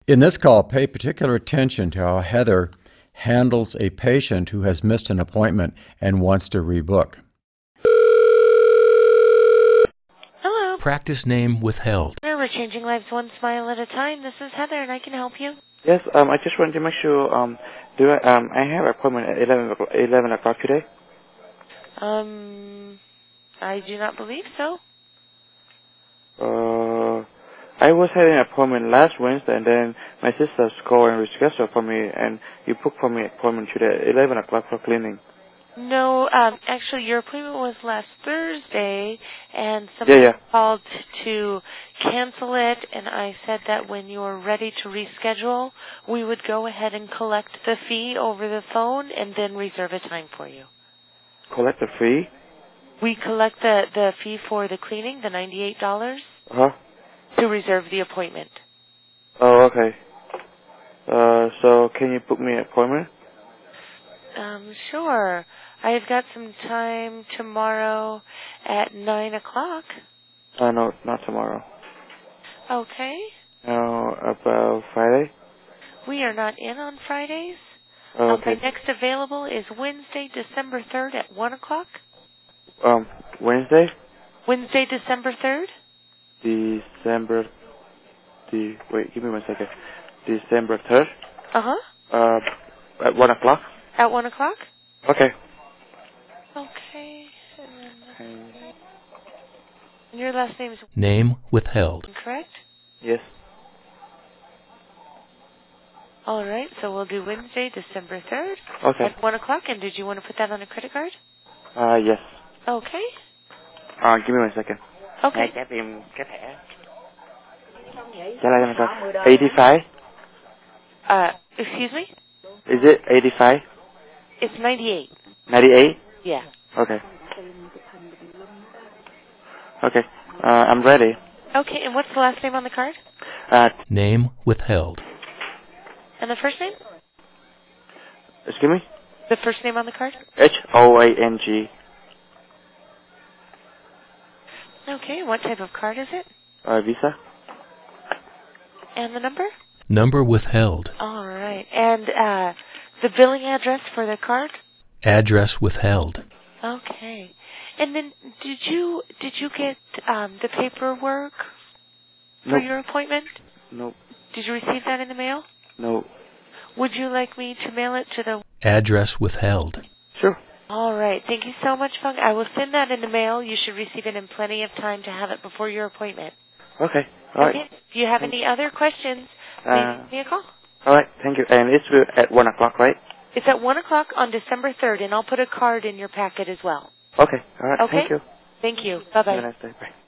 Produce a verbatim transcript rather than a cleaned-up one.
In this call, pay particular attention to how Heather handles a patient who has missed an appointment and wants to rebook. Hello. Practice name withheld. We're changing lives one smile at a time. This is Heather, and I can help you. Yes, um, I just wanted to make sure, um, do I, um, I have an appointment at eleven o'clock, eleven o'clock today? Um, I do not believe so. Uh, I was having an appointment last Wednesday, and then my sister called and rescheduled for me, and you booked for me an appointment today at eleven o'clock for cleaning. No, um, actually, your appointment was last Thursday, and someone yeah, yeah. called to cancel it, and I said that when you were ready to reschedule, we would go ahead and collect the fee over the phone and then reserve a time for you. Collect the fee? We collect the, the fee for the cleaning, the ninety-eight dollars, Uh-huh. to reserve the appointment. Oh, okay. Uh, so can you book me an appointment? Um, sure. I've got some time tomorrow at nine o'clock. Uh, no, not tomorrow. Okay. No, about Friday? We are not in on Fridays. Oh, Um, okay. my next available is Wednesday, December third at one o'clock. Um, Wednesday? Wednesday, December third? December, the, wait, give me one second. December third? Uh-huh. Uh, at one o'clock? At one o'clock? Okay. Okay. And, then, and your last name is Name withheld. correct? Yes. All right, so we'll do Wednesday, December third Okay. at one o'clock. And did you want to put that on a credit card? Uh, yes. Okay. Uh, give me one second. Okay. Trả tìm cái thẻ. Trả lại cho mình coi. eighty-five? Uh, excuse me? Is it eighty-five? It's ninety-eight. ninety-eight? Yeah. Okay. Okay. Uh, I'm ready. Okay, and what's the last name on the card? Uh, Name withheld. And the first name? excuse me? The first name on the card? H O A N G. Okay, what type of card is it? Uh, Visa? And the number? Number withheld. All right. And uh, the billing address for the card? Address withheld. Okay. And then did you did you get um, the paperwork for Nope. your appointment? No. Did you receive that in the mail? No. Would you like me to mail it to the... Address withheld. Sure. All right. Thank you so much, Fung. I will send that in the mail. You should receive it in plenty of time to have it before your appointment. Okay. All right. Okay. If you have any other questions, please Uh, give me a call. all right. Thank you. And it's at one o'clock, right? It's at one o'clock on December third, and I'll put a card in your packet as well. Okay. All right. Okay? Thank you. Thank you. Bye-bye. Have a nice day. Bye.